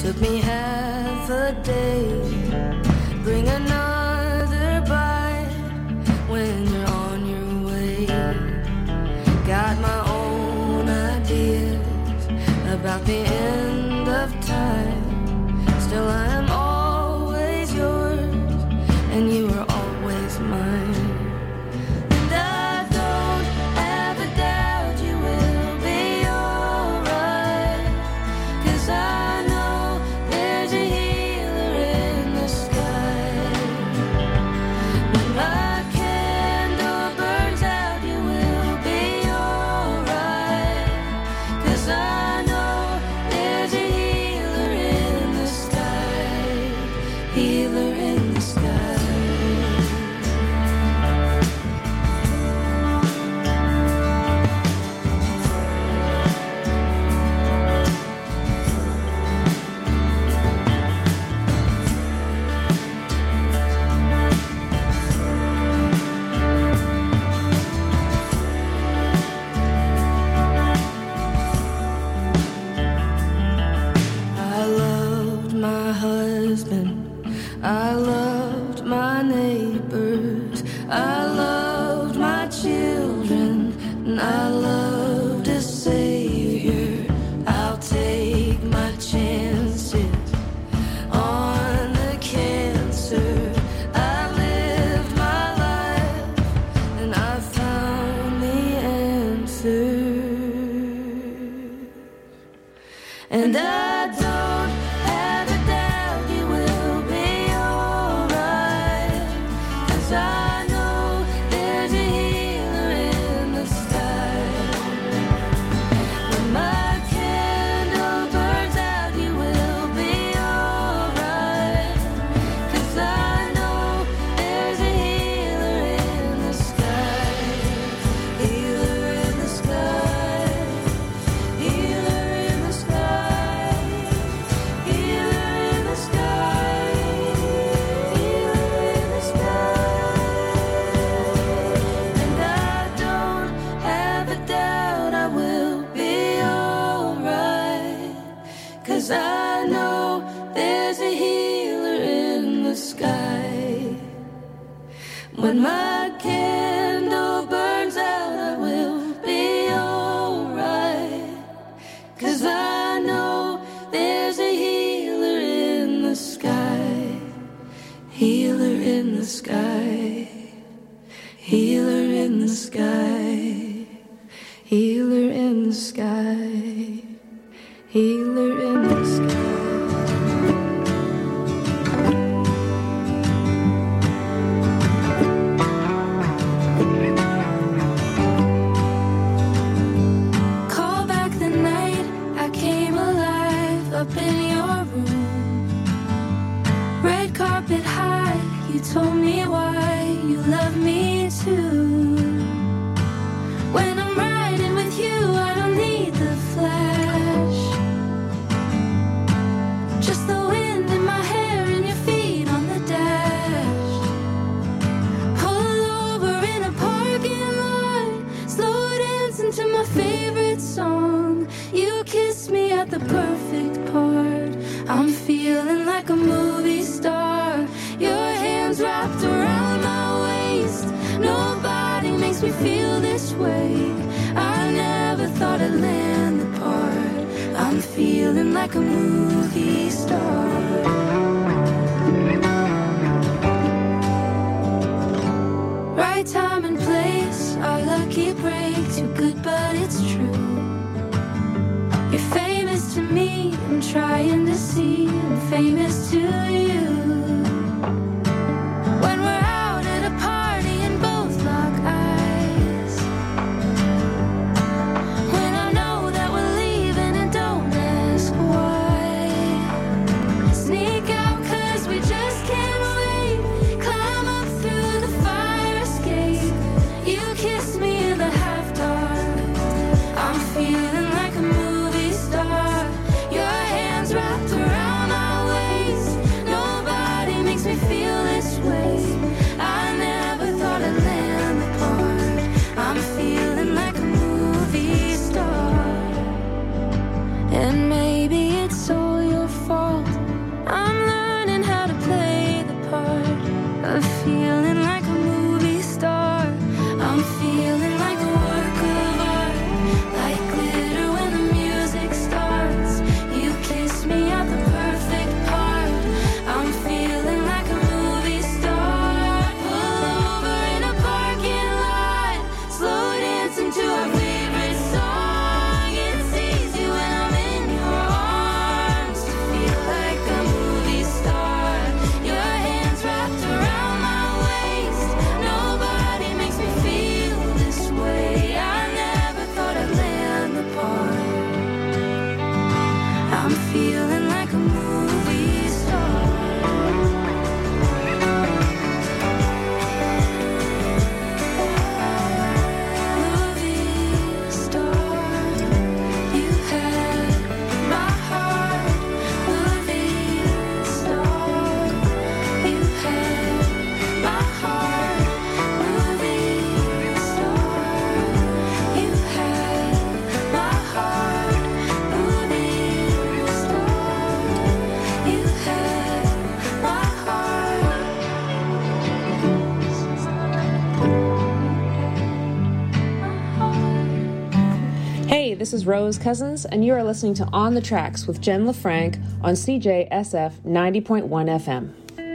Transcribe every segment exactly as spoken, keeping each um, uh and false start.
Took me half a day. Bring another bite when you're on your way. Got my own ideas about the end of time. Still I am always yours, and you are always mine. And I don't have a doubt you will be alright, 'cause I know there's a healer in the sky. When my candle burns out, you will be alright, 'cause I know there's a healer in the sky, healer in the sky. I loved my husband, I loved my neighbors, I loved my children, and I loved a savior. I'll take my chances on the cancer. I lived my life and I found the answer. And I don't have a doubt you will be alright, 'cause I know there's a healer in the sky. When my candle burns out, you will be alright, 'cause I know there's a healer in the sky, healer in the sky, healer in the sky, healer in the sky, healer in the sky. And I don't have a doubt I will be alright, 'cause I know there's a healer in the sky. When my candle burns out, I will be alright, 'cause I know there's a healer in the sky, healer in the sky, healer in the sky, healer in the sky, healer in the sky. Call back the night I came alive up in your room. Red carpet high, you told me why you love me too. When I'm riding with you, I don't need the flash. Just the wind in my hair and your feet on the dash. Pull over in a parking lot, slow dancing to my favorite song. You kiss me at the perfect part. I'm feeling like a movie star. Your hands wrapped around my waist. Nobody makes me feel this way. I never thought I'd land the part. I'm feeling like a movie star. Right time and place, our lucky break. Too good, but it's true. You're famous to me, I'm trying to see I'm famous to you. When we're out at a party and both lock eyes, when I know that we're leaving and don't ask why. Sneak out 'cause we just can't wait. Climb up through the fire escape. You kiss me in the half dark. I'm feeling like a movie star. Your hands wrapped around my waist. No Hey, this is Rose Cousins, and you are listening to On the Tracks with Jen LaFranc on C J S F ninety point one F M.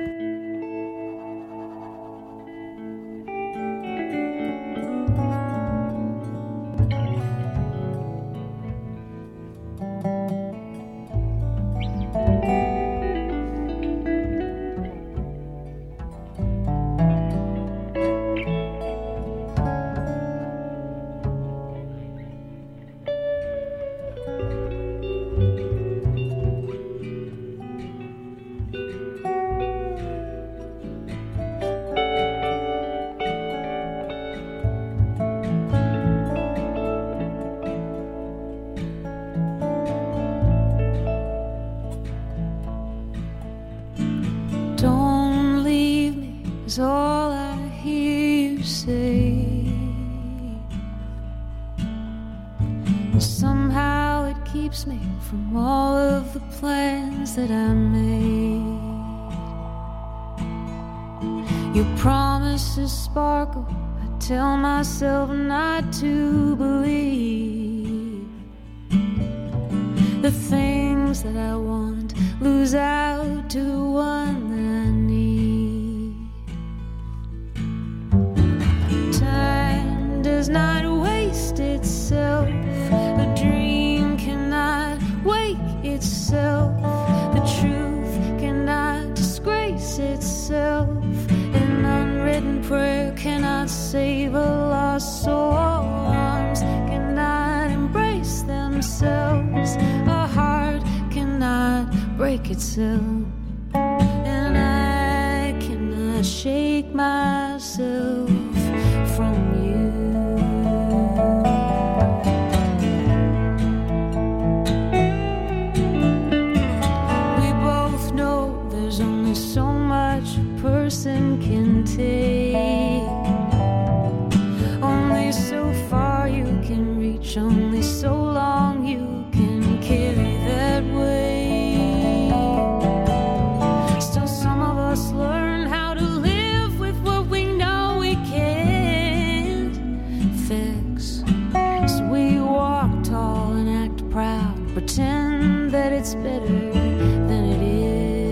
Is all I hear you say. And somehow it keeps me from all of the plans that I made. Your promises sparkle, I tell myself not to believe. The things that I want lose out to one that I need. Does not waste itself. A dream cannot wake itself. The truth cannot disgrace itself. An unwritten prayer cannot save a lost soul. Arms cannot embrace themselves. A heart cannot break itself. And I cannot shake myself from you. So much a person can take. Only so far you can reach. Only so long you can carry that weight. Still some of us learn how to live with what we know we can't fix. So we walk tall and act proud, pretend that it's better than it is.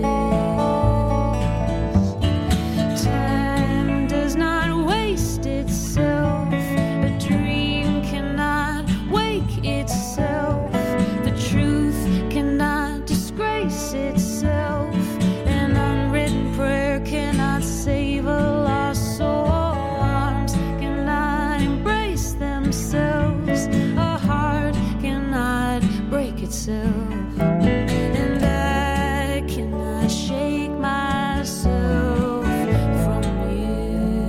And I cannot shake myself from you.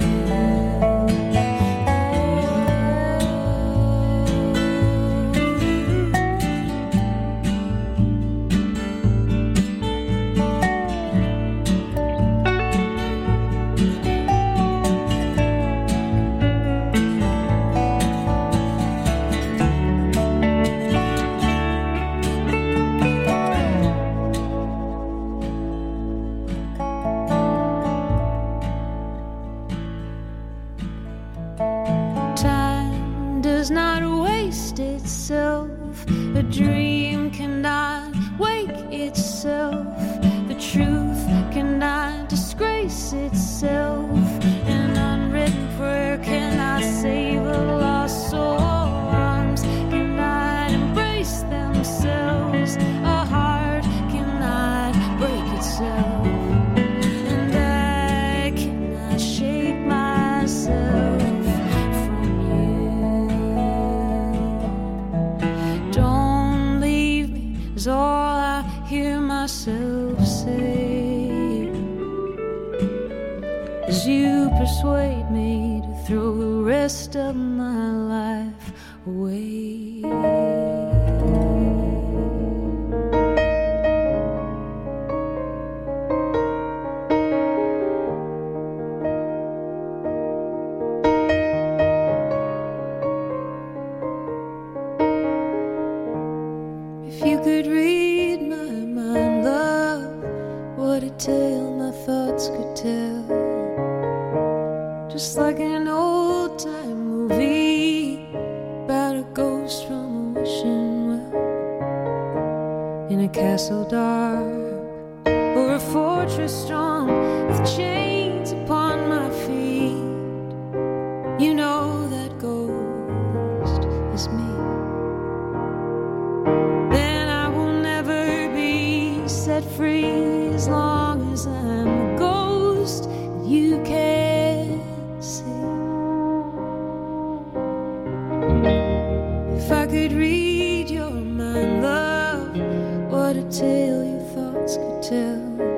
Does not waste itself. A dream cannot wake itself. The truth cannot disgrace itself. An unwritten prayer cannot save a lost soul. Arms cannot embrace themselves. A heart cannot break itself. And I cannot shake myself. Is all I hear myself say. As you persuade me to throw the rest of my life away. If you could read my mind, love, what a tale my thoughts could tell. Just like an old time movie about a ghost from a castle dark or a fortress strong with chains upon my feet. You know that ghost is me. Then I will never be set free as long as I'm a ghost that you can't see. If I could read your mind, love, what a tale your thoughts could tell.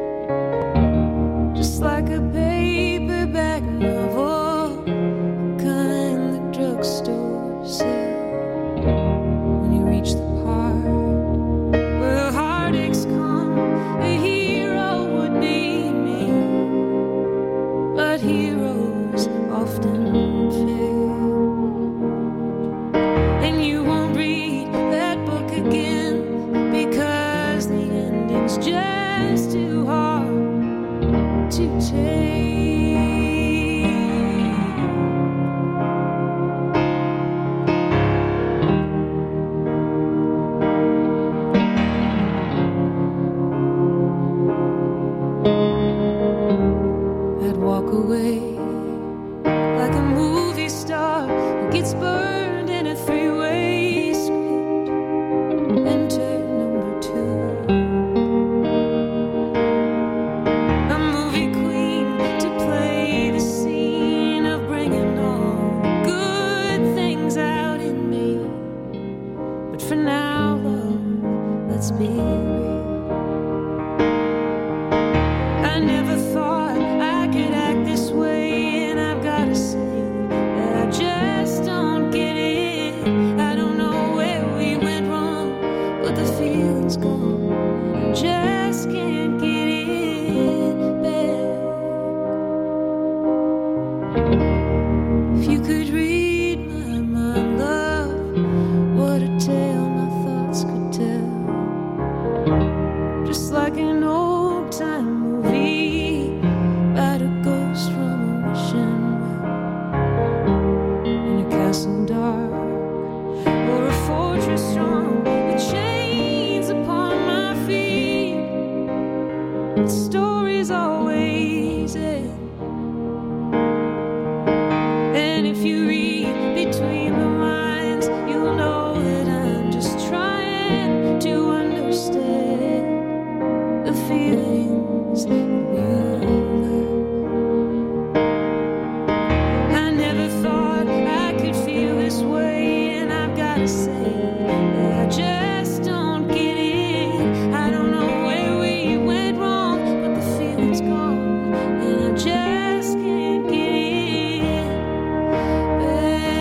Just like a paperback novel, the kind the drugstore sells. When you reach the part where the heartaches come, a hero would be me. But heroes often fail. And you won't read that book again because the ending's just too hard to take. I'd walk away like a movie star who gets burned in a three-way script. Enter number two. A movie queen to play the scene of bringing all the good things out in me. But for now, love, let's be real. I never thought I could act this way, and I've got to say that I just don't get it. I don't know where we went wrong, but the feeling's gone, and I just can't get it back. If you could read my mind, love, what a tale my thoughts could tell. Just like an old-time movie about a ghost from a wishing well, in a castle dark or a fortress strong with chains upon my feet. The story's always end. And if you read between the lines, you'll know that I'm just trying to understand the feelings you left. I never thought I could feel this way, and I've got to say that I just don't get it. I don't know where we went wrong, but the feeling's gone, and I just can't get it back.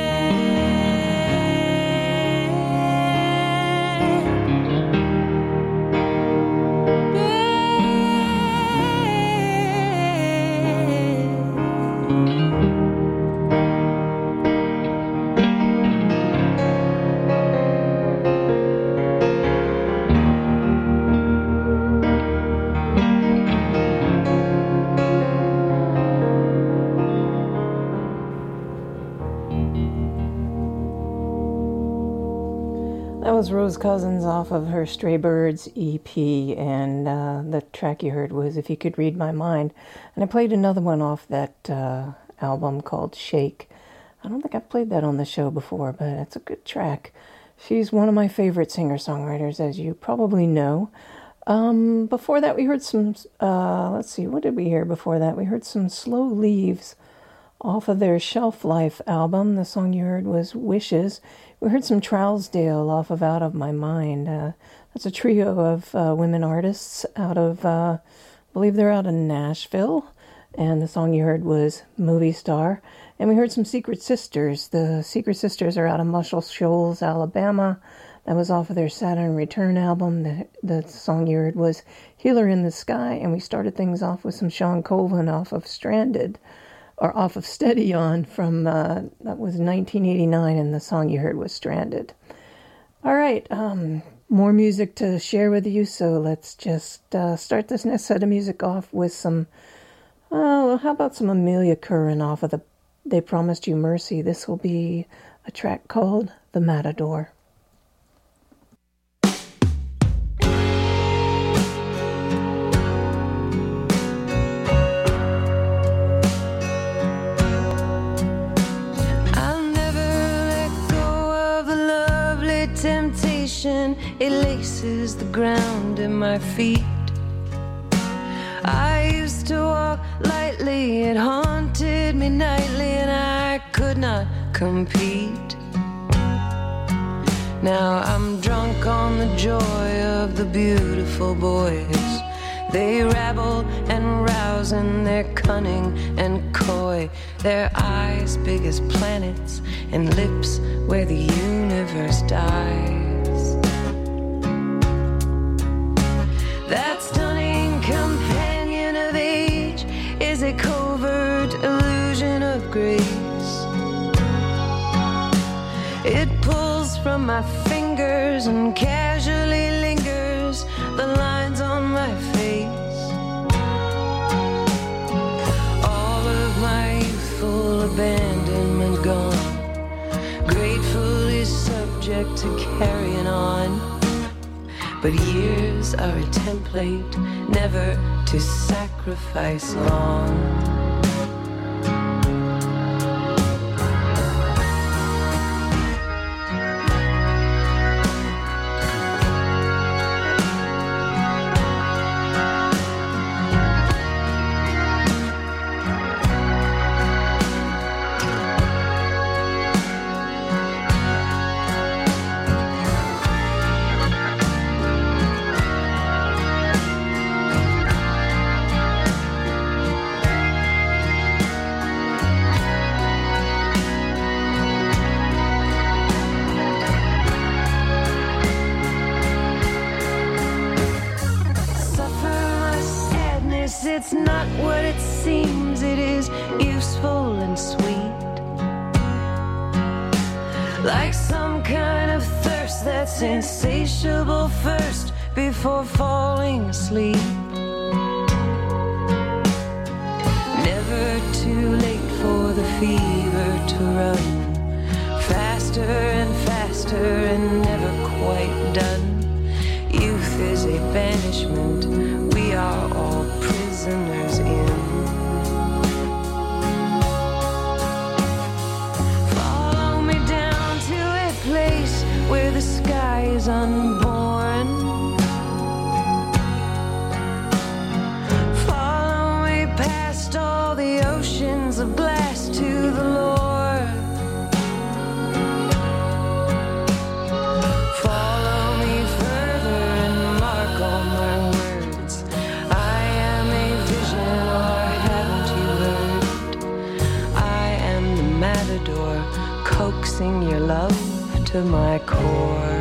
That was Rose Cousins off of her Stray Birds E P, and uh, the track you heard was If You Could Read My Mind. And I played another one off that uh, album called Shake. I don't think I've played that on the show before, but it's a good track. She's one of my favorite singer-songwriters, as you probably know. Um, before that, we heard some, uh, let's see, what did we hear before that? We heard some Slow Leaves off of their Shelf Life album. The song you heard was Wishes. We heard some Trousdale off of Out of My Mind. Uh, that's a trio of uh, women artists out of, uh, I believe they're out of Nashville. And the song you heard was Movie Star. And we heard some Secret Sisters. The Secret Sisters are out of Muscle Shoals, Alabama. That was off of their Saturn Return album. The, the song you heard was Healer in the Sky. And we started things off with some Sean Colvin off of Stranded, or off of Steady On from, uh, that was nineteen eighty-nine, and the song you heard was Stranded. All right, um, more music to share with you, so let's just uh, start this next set of music off with some, oh, how about some Amelia Curran off of the They Promised You Mercy. This will be a track called The Matador. Thank temptation, it laces the ground in my feet. I used to walk lightly, it haunted me nightly, and I could not compete. Now I'm drunk on the joy of the beautiful boys. They rabble and rouse and they're cunning and coy. Their eyes big as planets and lips where the universe dies. That stunning companion of age is a covert illusion of grace. It pulls from my fingers and casually lingers the lines on my face. All of my youthful abandonment gone, gratefully subject to carrying on. But years are a template, never to sacrifice long. It's not what it seems, it is useful and sweet. Like some kind of thirst that's insatiable first before falling asleep. Never too late for the fever to run faster and faster and never quite done. Youth is a banishment we are all prisoners in. Follow me down to a place where the sky is unborn. Follow me past all the oceans of glass to the Lord. Follow me further and mark all my words. I am a vision, or haven't you heard? I am the matador, coaxing your love to my core.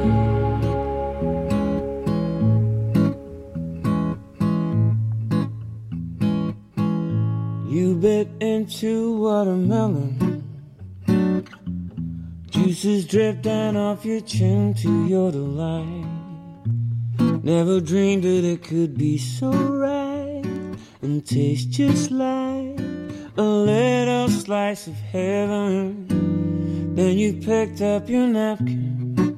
You bit into watermelon, juices drip down off your chin to your delight. Never dreamed that it could be so right and taste just like a little slice of heaven. Then you picked up your napkin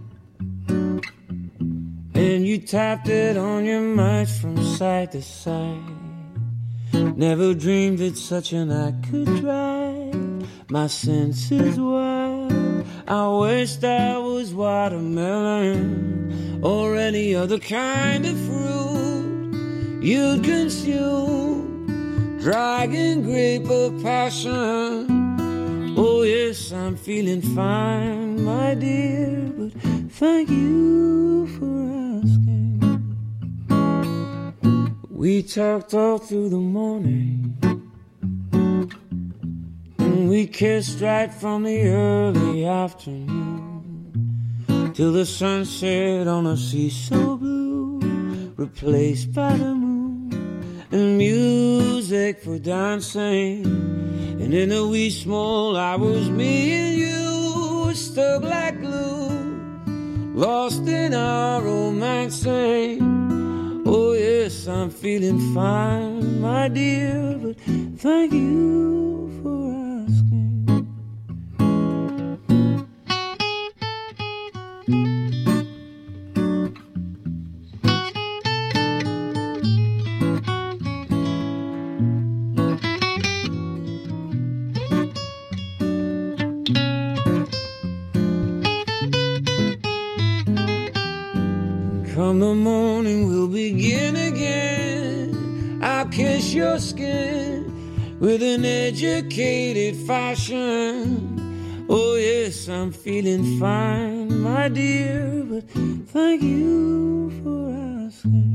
and you tapped it on your mouth from side to side. Never dreamed that such an act could drive my senses wild. I wished I was watermelon or any other kind of fruit you'd consume. Dragon grape of passion. Oh yes, I'm feeling fine, my dear, but thank you for asking. We talked all through the morning, and we kissed right from the early afternoon till the sun set on a sea so blue, replaced by the moon and music for dancing. And in the wee small hours, me and you were stuck like glue, lost in our romancing. Oh yes, I'm feeling fine, my dear, but thank you for asking. Come the morning, we'll begin again. I'll kiss your skin with an educated fashion. Oh yes, I'm feeling fine, my dear, but thank you for asking.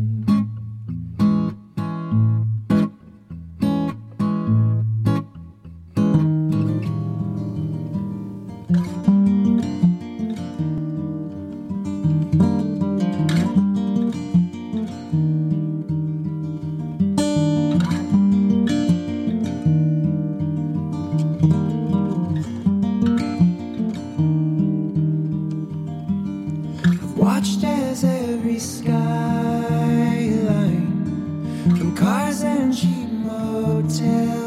Watched as every skyline from cars and cheap motels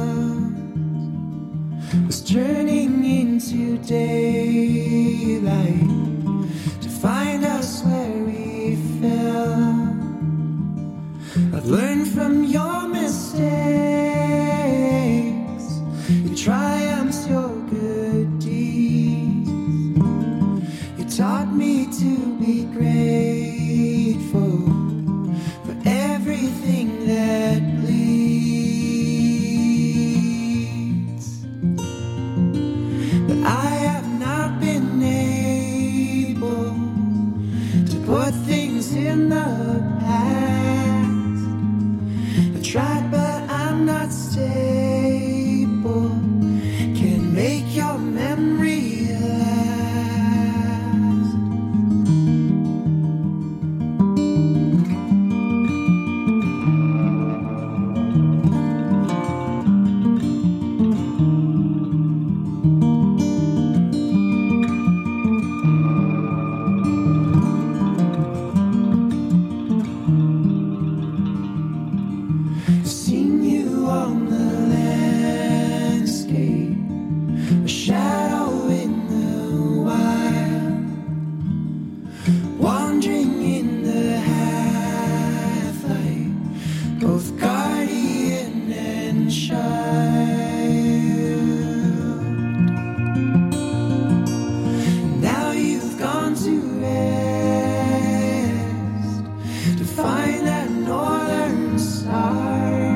was turning into daylight to find us where we fell. I've learned from your mistakes, your triumphs, your good deeds. You taught me to be grateful for everything that bleeds. But I have not been able to put things in the past. I tried, but I'm not stable. Can't make your memory last. Seen you on the landscape, a shadow in the wild, wandering in the half light, both guardian and child. Now you've gone to rest to find that northern star,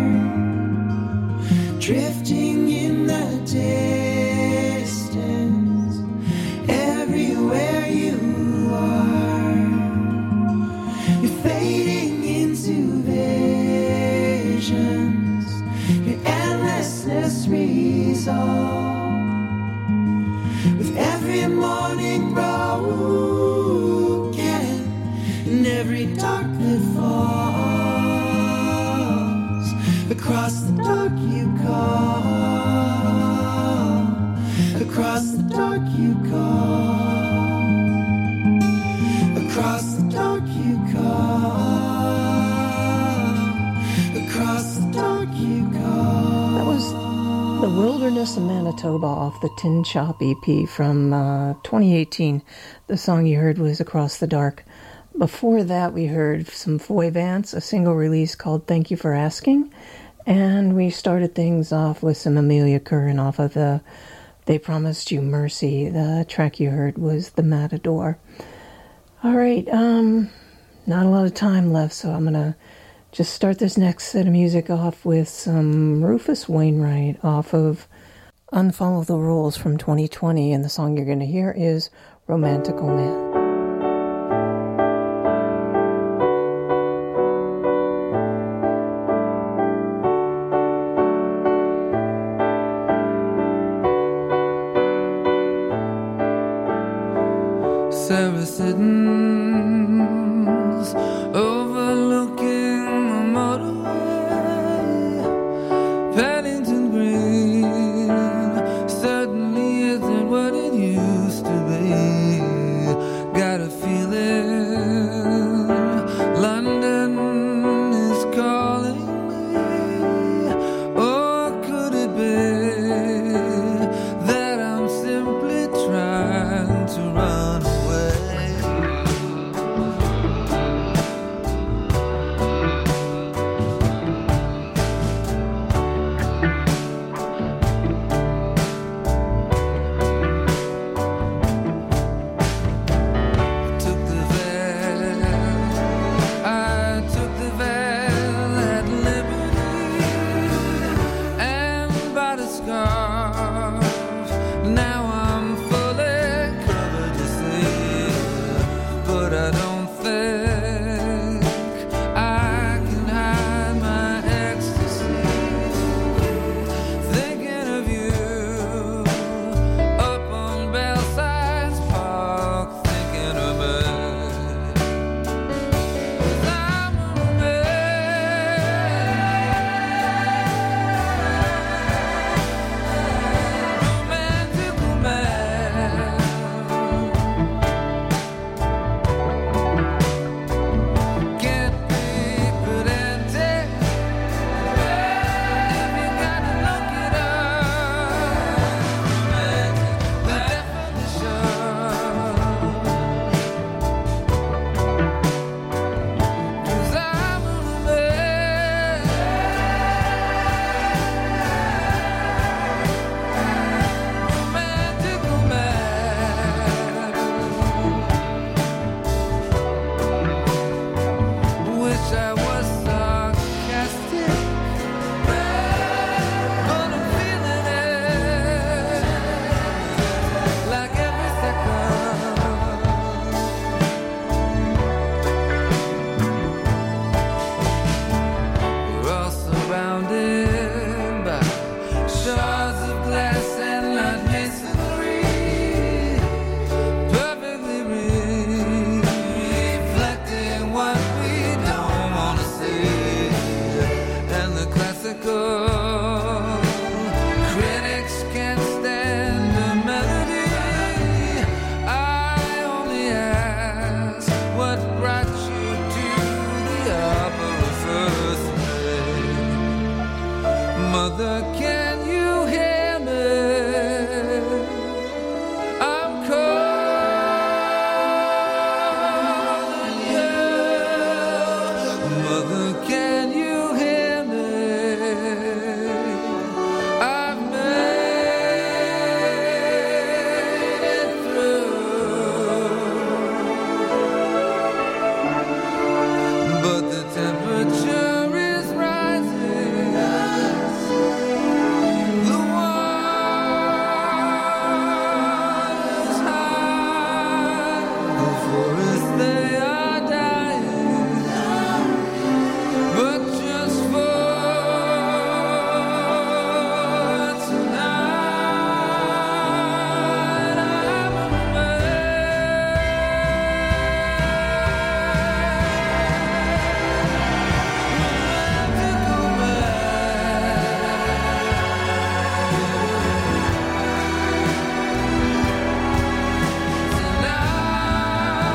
drifting in the distance, everywhere you are. You're fading into visions, your endlessness resolve. With every morning broken, and every dark that falls, across the dark you call, across the dark you call, across the dark you call, across the dark you call. That was The Wilderness of Manitoba off the Tin Shop E P from uh, twenty eighteen. The song you heard was Across the Dark. Before that, we heard some Foy Vance, a single release called Thank You for Asking. And we started things off with some Amelia Curran off of the They Promised You Mercy. The track you heard was The Matador. All right, um, not a lot of time left, so I'm going to just start this next set of music off with some Rufus Wainwright off of Unfollow the Rules from twenty twenty. And the song you're going to hear is Romantical Man. Sarah Siddons